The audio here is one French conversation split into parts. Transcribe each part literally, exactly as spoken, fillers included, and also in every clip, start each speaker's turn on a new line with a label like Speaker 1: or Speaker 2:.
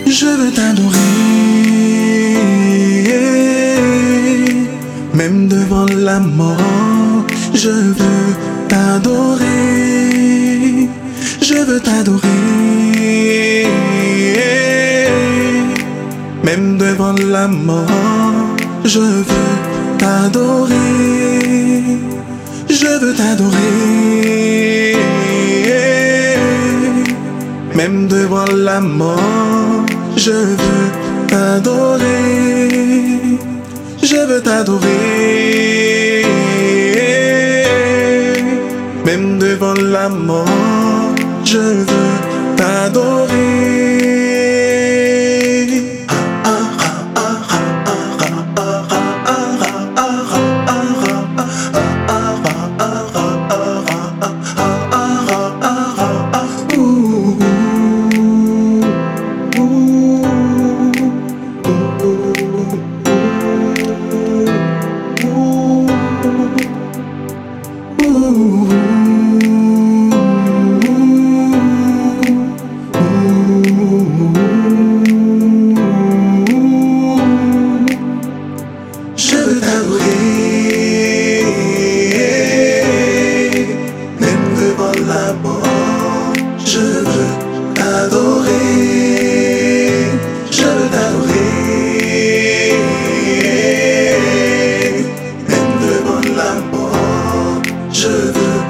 Speaker 1: Je veux t'adorer, même devant la mort. Je veux t'adorer, je veux t'adorer, même devant la mort. Je veux t'adorer, je veux t'adorer, même devant la mort. Je veux t'adorer, je veux t'adorer, même devant la mort. Je veux t'adorer. Je veux t'adorer, même devant la mort. Je veux t'adorer, je veux t'adorer, même devant la mort. Je veux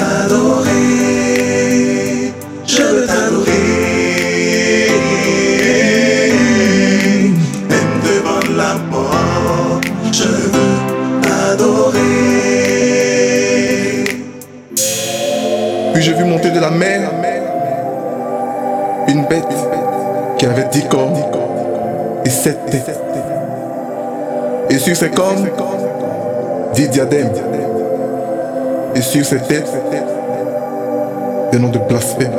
Speaker 1: t'adorer, je veux t'adorer, même devant la mort. Je veux t'adorer.
Speaker 2: Puis j'ai vu monter de la mer une bête qui avait dix cornes et sept têtes. Et sur ses cornes, dix diadèmes. Et sur ses têtes, des noms de blasphème.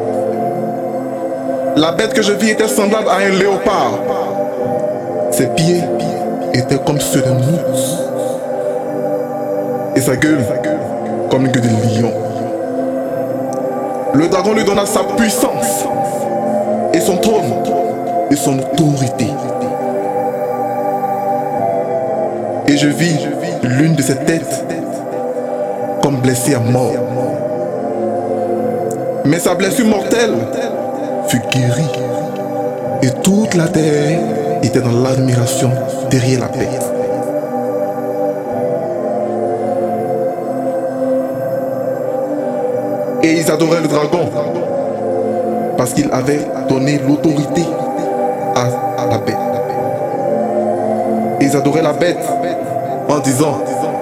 Speaker 2: La bête que je vis était semblable à un léopard. Ses pieds étaient comme ceux d'un ours. Et sa gueule comme une gueule de lion. Le dragon lui donna sa puissance et son trône et son autorité. Et je vis l'une de ses têtes comme blessée à mort. Mais sa blessure mortelle fut guérie. Et toute la terre était dans l'admiration derrière la bête. Et ils adoraient le dragon parce qu'il avait donné l'autorité à, à la bête. Et ils adoraient la bête en disant: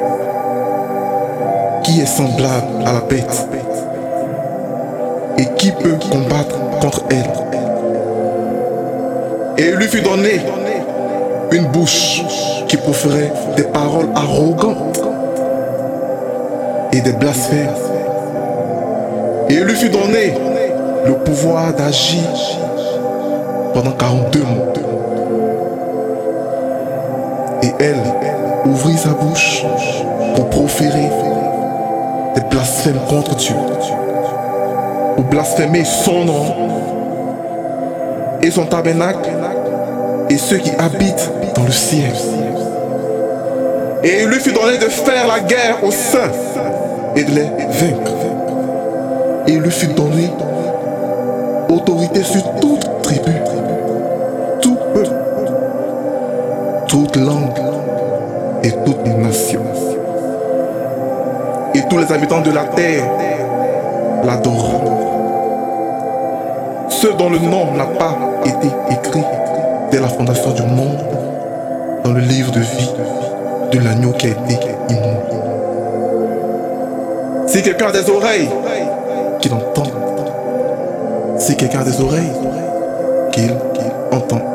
Speaker 2: qui est semblable à la bête et qui peut combattre contre elle? Et il lui fut donné une bouche qui proférait des paroles arrogantes et des blasphèmes. Et il lui fut donné le pouvoir d'agir pendant quarante-deux mois. Et elle ouvrit sa bouche pour proférer des blasphèmes contre Dieu, pour blasphémer son nom et son tabernacle et ceux qui habitent dans le ciel. Et il lui fut donné de faire la guerre aux saints et de les vaincre. Et il lui fut donné autorité sur toute tribu, tout peuple, toute langue et toute nation. Et tous les habitants de la terre l'adoreront. Ceux dont le nom n'a pas été écrit dès la fondation du monde dans le livre de vie de l'agneau qui a été immolé. Si quelqu'un a des oreilles, qu'il entende. Si quelqu'un a des oreilles, qu'il entende.